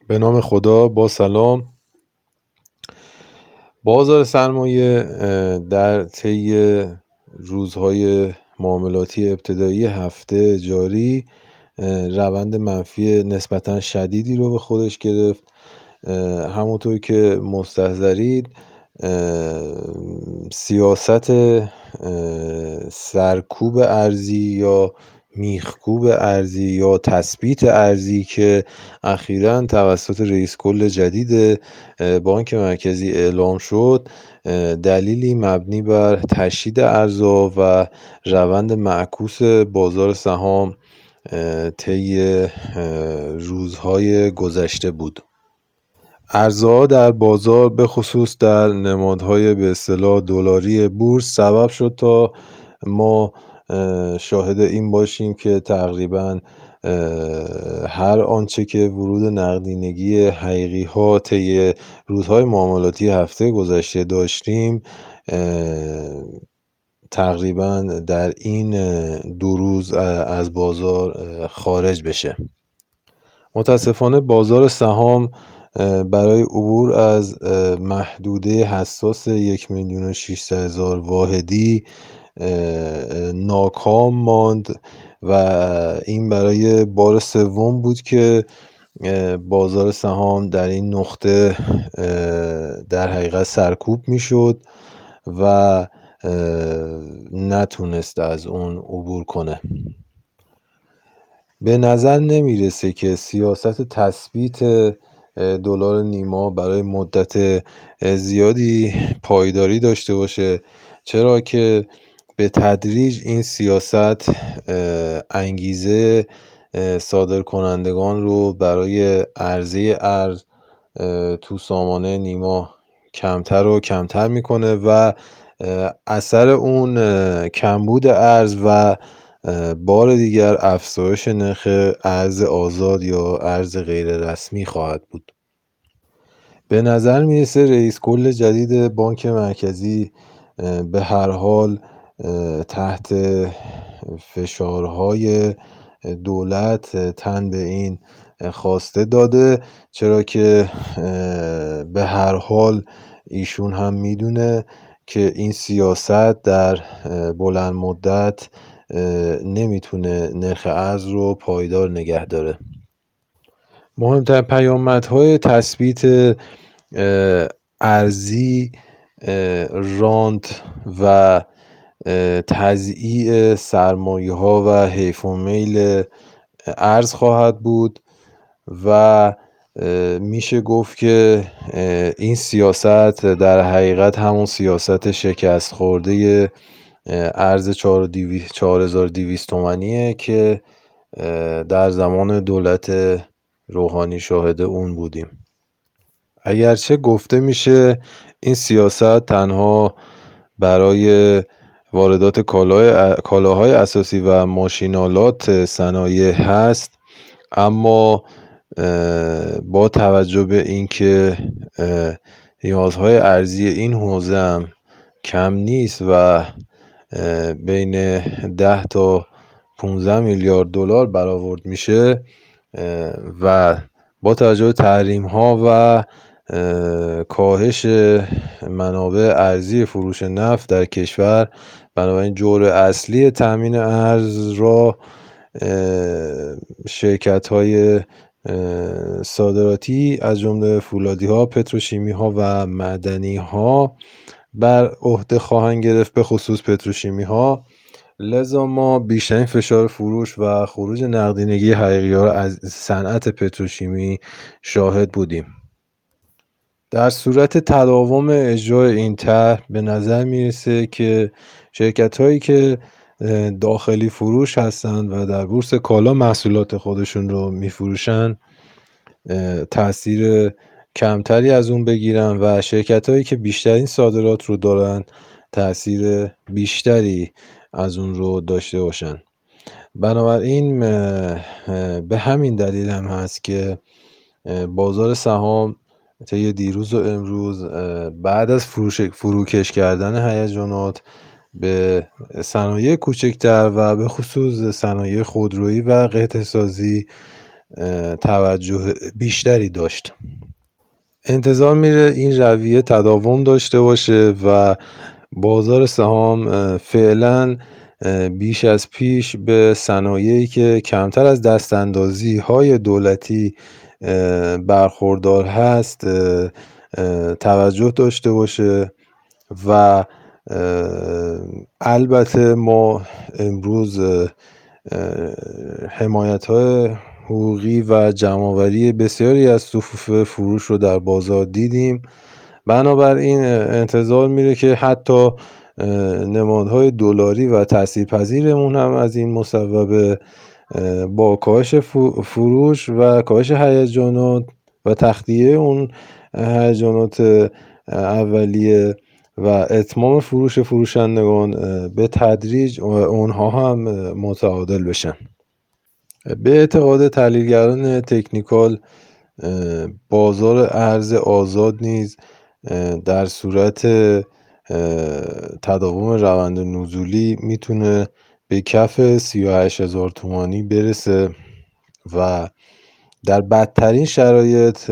به نام خدا. با سلام. بازار سرمایه در طی روزهای معاملاتی ابتدایی هفته جاری روند منفی نسبتا شدیدی رو به خودش گرفت. همونطور که مستحضرید سیاست سرکوب ارزی یا میخکوب ارزی یا تثبیت ارزی که اخیراً توسط رئیس کل جدید بانک مرکزی اعلام شد، دلیلی مبنی بر تشدید ارزها و روند معکوس بازار سهام طی روزهای گذشته بود. ارزها در بازار به خصوص در نمادهای به اصطلاح دلاری بورس سبب شد تا ما شاهد این باشیم که تقریبا هر آنچه که ورود نقدینگی حقیقی ها طی روزهای معاملاتی هفته گذشته داشتیم تقریبا در این 2 روز از بازار خارج بشه. متاسفانه بازار سهام برای عبور از محدوده حساس 1,600,000 واحدی ناکام ماند و این برای بار سوم بود که بازار سهام در این نقطه در حقیقت سرکوب میشد و نتونست از اون عبور کنه. به نظر نمیرسه که سیاست تثبیت دلار نیما برای مدت زیادی پایداری داشته باشه، چرا که به تدریج این سیاست انگیزه صادرکنندگان رو برای عرضه ارز تو سامانه نیما کمتر و کمتر میکنه و اثر اون کمبود ارز و بار دیگر افزایش نرخ ارز آزاد یا ارز غیر رسمی خواهد بود. به نظر میرسه رئیس کل جدید بانک مرکزی به هر حال تحت فشارهای دولت تن به این خواسته داده، چرا که به هر حال ایشون هم میدونه که این سیاست در بلند مدت نمیتونه نرخ ارز رو پایدار نگه داره. مهمترین پیامدهای تثبیت ارزی رانت و تضییع سرمایه ها و حیف و میل ارز خواهد بود و میشه گفت که این سیاست در حقیقت همون سیاست شکست خورده ارز 4200 تومانیه که در زمان دولت روحانی شاهد اون بودیم. اگرچه گفته میشه این سیاست تنها برای واردات کالاهای اساسی و ماشینالات صنایع هست، اما با توجه به اینکه نیازهای ارزی این حوزه هم کم نیست و بین 10 تا 15 میلیارد دلار برآورد میشه و با توجه به تحریم ها و کاهش منابع ارزی فروش نفت در کشور، بنابراین جور اصلی تامین ارز را شرکت های صادراتی از جمله فولادی ها، پتروشیمی ها و معدنی ها بر عهده خواهند گرفت، به خصوص پتروشیمی ها. لذا ما بیشترین فشار فروش و خروج نقدینگی حقیقی ها از صنعت پتروشیمی شاهد بودیم. در صورت تداوم اجرای این طرح به نظر میرسه که شرکت هایی که داخلی فروش هستند و در بورس کالا محصولات خودشون رو میفروشن تأثیر کمتری از اون بگیرن و شرکت هایی که بیشترین صادرات رو دارن تأثیر بیشتری از اون رو داشته باشن. بنابراین به همین دلیل هم هست که بازار سهام طی دیروز و امروز بعد از فروکش کردن هیجانات به صنایع کوچکتر و به خصوص صنایع خودرویی و قطع سازی توجه بیشتری داشت. انتظار میره این رویه تداوم داشته باشه و بازار سهام فعلا بیش از پیش به صنایعی که کمتر از دستاندازی های دولتی برخوردار هست توجه داشته باشه و البته ما امروز حمایت‌های حقوقی و جمع‌آوری بسیاری از صفوف فروش رو در بازار دیدیم. بنابراین انتظار میره که حتی نمادهای دلاری و تاثیرپذیرمون هم از این مسبب با کاهش فروش و کاهش هیجانات و تخلیه اون هیجانات اولیه و اتمام فروش فروشندگان به تدریج اونها هم متعادل بشن. به اعتقاد تحلیلگران تکنیکال بازار ارز آزاد نیز در صورت تداوم روند نزولی میتونه به کف 38,000 تومانی برسه و در بدترین شرایط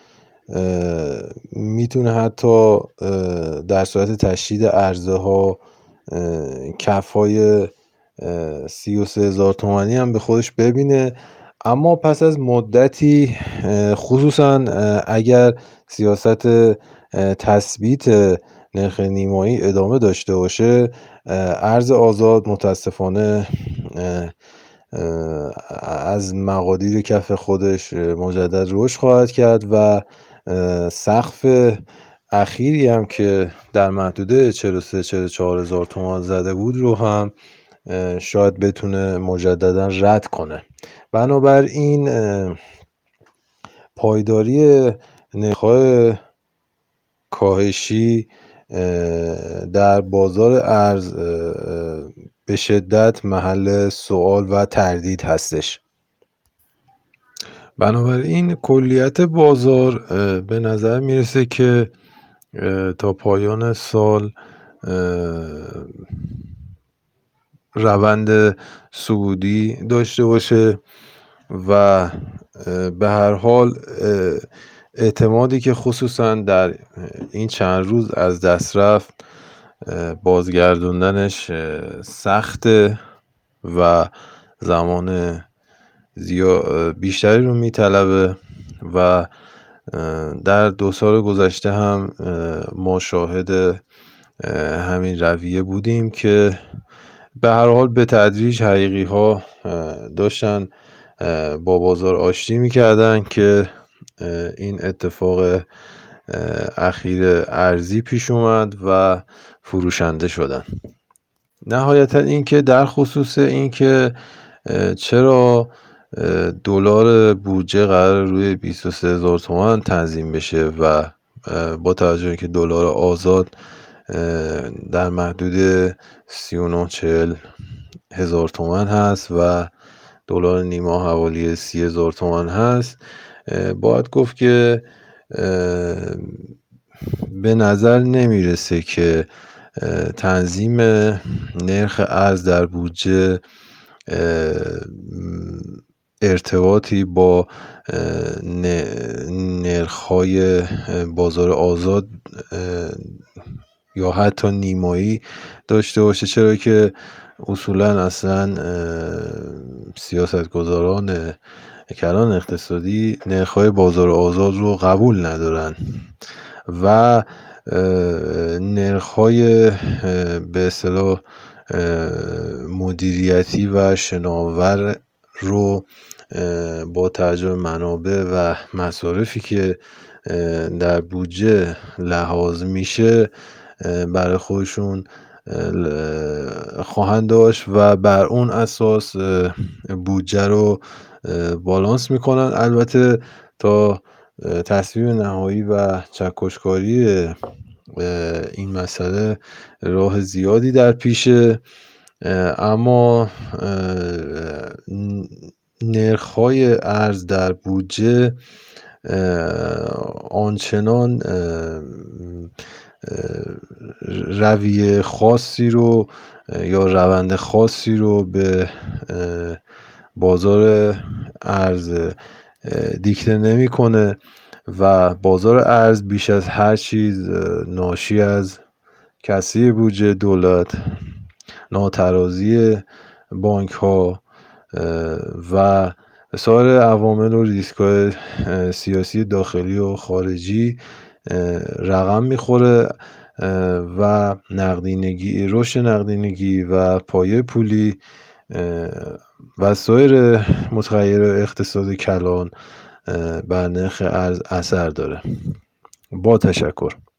میتونه حتی در صورت تشدید عرضه ها کف های 33,000 تومانی هم به خودش ببینه. اما پس از مدتی خصوصا اگر سیاست تثبیت نرخ نیمایی ادامه داشته باشه ارز آزاد متاسفانه از مقادیر کف خودش مجدد رشد خواهد کرد و سقف اخیری هم که در محدوده 43-44 هزار تومان زده بود رو هم شاید بتونه مجددا رد کنه. بنابراین پایداری نرخ‌های کاهشی در بازار ارز به شدت محل سوال و تردید هستش. بنابراین کلیت بازار به نظر میرسه که تا پایان سال روند صعودی داشته باشه و به هر حال اعتمادی که خصوصا در این چند روز از دست رفت بازگردوندنش سخته و زمان بیشتری رو میطلبه و در 2 سال گذشته هم ما شاهد همین رویه بودیم که به هر حال به تدریج حقیقی ها داشتن با بازار آشتی میکردن که این اتفاق اخیر ارزی پیش اومد و فروشنده شدن. نهایتا اینکه در خصوص اینکه چرا دلار بودجه قرار روی 23,000 تومان تنظیم بشه و با توجه اینکه دلار آزاد در محدود 39-40 هزار تومان هست و دلار نیما حوالی 30,000 تومان هست باید گفت که به نظر نمیرسه که تنظیم نرخ ارز در بودجه ارتباطی با نرخ‌های بازار آزاد یا حتی نیمایی داشته باشه، چرا که اصولا اصلا سیاستگزاران کلان اقتصادی نرخ‌های بازار آزاد رو قبول ندارن و نرخ‌های به اصطلاح مدیریتی و شناور رو با توجه به منابع و مصارفی که در بودجه لحاظ میشه برای خودشون خواهند داشت و بر اون اساس بودجه رو بالانس میکنن. البته تا تصویب نهایی و چکشکاری این مسئله راه زیادی در پیشه، اما نرخ‌های ارز در بودجه آنچنان رویه خاصی رو یا روند خاصی رو به بازار ارز دیکته نمیکنه و بازار ارز بیش از هر چیز ناشی از کسری بودجه دولت، ناترازی بانک ها و سایر عوامل و ریسک‌های سیاسی داخلی و خارجی رقم میخوره و رشد نقدینگی و پایه پولی و سایر متغیر اقتصاد کلان بر نرخ ارز اثر داره. با تشکر.